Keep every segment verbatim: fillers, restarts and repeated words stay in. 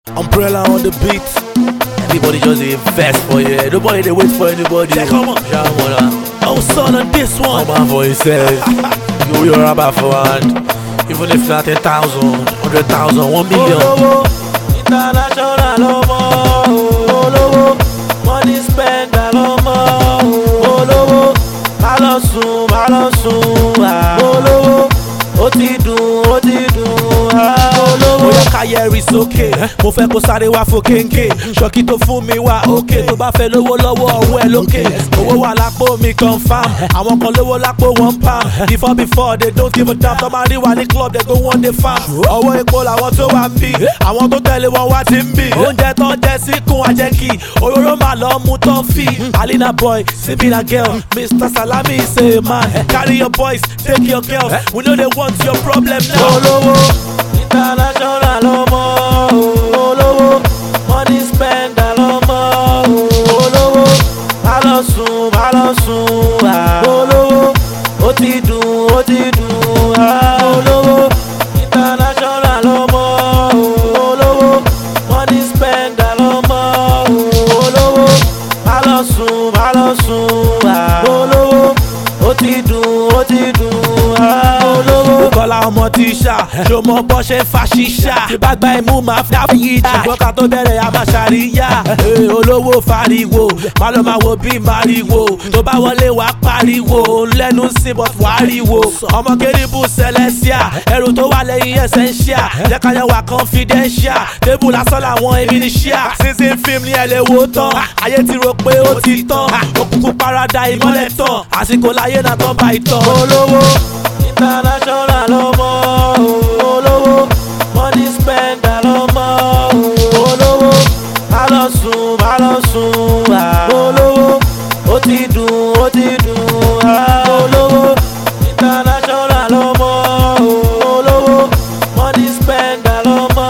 Umbrella on the beat. Everybody just invest for you. Nobody they wait for anybody. Yeah, come on. Oh son on this one. Come on for yourself. You you're about for one. Even if not a thousand, hundred thousand, one million. Oh, international oh, oh, money spend oh, oh, Malosun, Malosun, oh, ó ti dùn, ó ti dùn, oh, ó yẹ káyẹ̀rì sókè, mo fẹ́ kó sáré wá fò kéńké, ṣọ́kì tó fún mi wá òkè, tó bá fẹ́ lówó lọ́wọ́ ọwọ́ ẹ lókè, owó wà lápò mi confam, àwọn kan lówó lápò one pound, before before they don't give a damn, tó máa rí wa ní club they go one day farm, ọwọ́ epo làwọn tó wà ń bì, àwọn tó tẹ̀lé wọn wá ti ń bì, oúnjẹ tó jẹ síkùn àjẹkì, òróró màá lọ mú tó ń fì, Alina boy, Sibila girl, Mister Salami is a man, carry your boys, take your girls, we know they want your problem now. Olówó, international ọmọ, olówó, money spend ọmọ, olówó, má lọ sùn, má lọ sùn, olówó, ó ti dùn, ó ti dùn, olówó, international ọmọ, olówó, money spend ọmọ, olówó, má lọ sùn, má lọ sùn, olówó, ó ti dùn, ó ti dùn. Kọ́lá ọmọ ti ṣá, ṣo mọ bọ́ ṣe ń fa ṣíṣá. Tí bá gba imú máa fi àfihàn ìjà. Ṣùgbọ́n ká tó bẹ̀rẹ̀ a máa ṣàríyá. Olówó fariwo, má lọ máa wo bí màríwo. Tó bá wọlé wá pariwo, lẹ́nu sí but wáríwo. Ọmọ kérébù Celestia, ẹrù tó wà lẹ́yìn essential. Jẹ́ ká yẹ wà confidential. Tébù lásán làwọn èmi ní ṣíà. Season film ni ẹ lè wo tán. Ayé ti rò pé ó ti tán. Òkùnkùn parada ìmọ́lẹ̀ tán. Àsìkò láyé náà tán bá ìtàn. Olówó. International ọmọ, olówó, money spend ọmọ, olówó, má lọ sùn, má lọ sùn, olówó, ó ti dùn, ó ti dùn, olówó, international ọmọ, olówó, money spend ọmọ,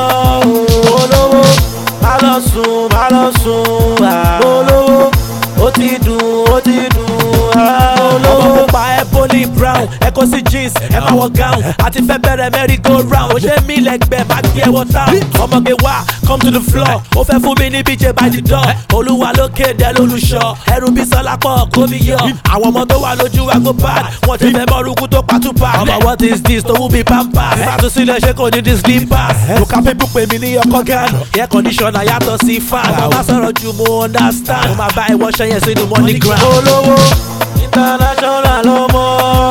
olówó, má lọ sùn, má lọ sùn, olówó, ó ti dùn, ó ti dùn, olówó. Ebony brown, Echo sí jeans, ẹ máa wọ gown, àti fẹ́ bẹ̀rẹ̀ merry go round, ó ṣe mí lẹ́gbẹ̀ẹ́ má gbé ẹwọ town, ọmọge wá come to the floor, ó fẹ́ fún mi ní B J by the door, olúwa lókè dẹ́ lólùṣọ́, ẹrù bí sọlá pọ̀ kó mi yọ, àwọn ọmọ tó wà lójú wa go bad, wọ́n ti fẹ́ mọ́rùkú tó pàtúpà, ọmọ what is this tó wú bí pampers, ìbátú sílẹ̀ ṣe kò ní di slippers, lùkà pípù pè mí ní ọkọ̀ gánà, air conditioner yàtọ̀ sí fan, mo má sọ̀rọ̀ ju mo understand, mo máa bá ìwọ́ṣẹ́ yẹn sínú money ground. Olówó, international ọmọ,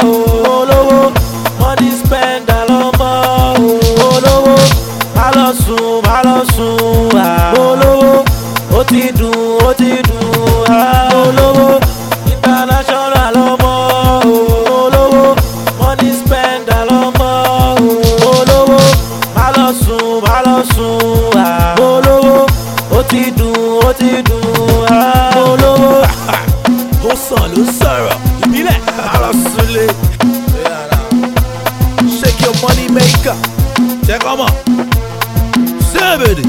olówó, money spend ọmọ, olówó, má lọ sùn, má lọ sùn, olówó, ó ti dùn, ó ti dùn, olówó, international ọmọ, olówó, money spend ọmọ, olówó, má lọ sùn, má lọ sùn, olówó, ó ti dùn, ó ti dùn, olówó. Ó sàn ló sọ̀rọ̀ ìbílẹ̀ alásùlẹ̀ shake your money maker check ọmọ sẹ́ẹ̀bẹ̀rẹ̀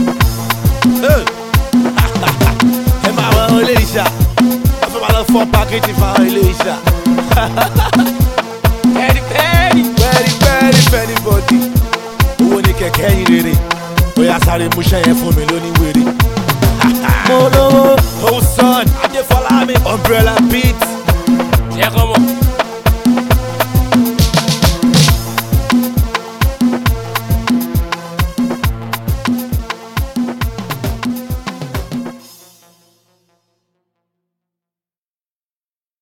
ẹ máa wọ ilé iṣẹ́ ẹ fẹ́ máa lọ fọ́ pákéjì fáwọn ilé iṣẹ́ pẹ́ẹ́rì pẹ́ẹ́rì pẹ́ẹ́rì pẹ́ẹ́rì pẹ́ẹ́rì bọ́dì owó ní kẹ̀kẹ́ yín rere ó yá sáré múṣẹ́ yẹn fún mi lóní wèrè. Olówó, oh son, Adefọlámi, Umbrella beat. Yeah, come on.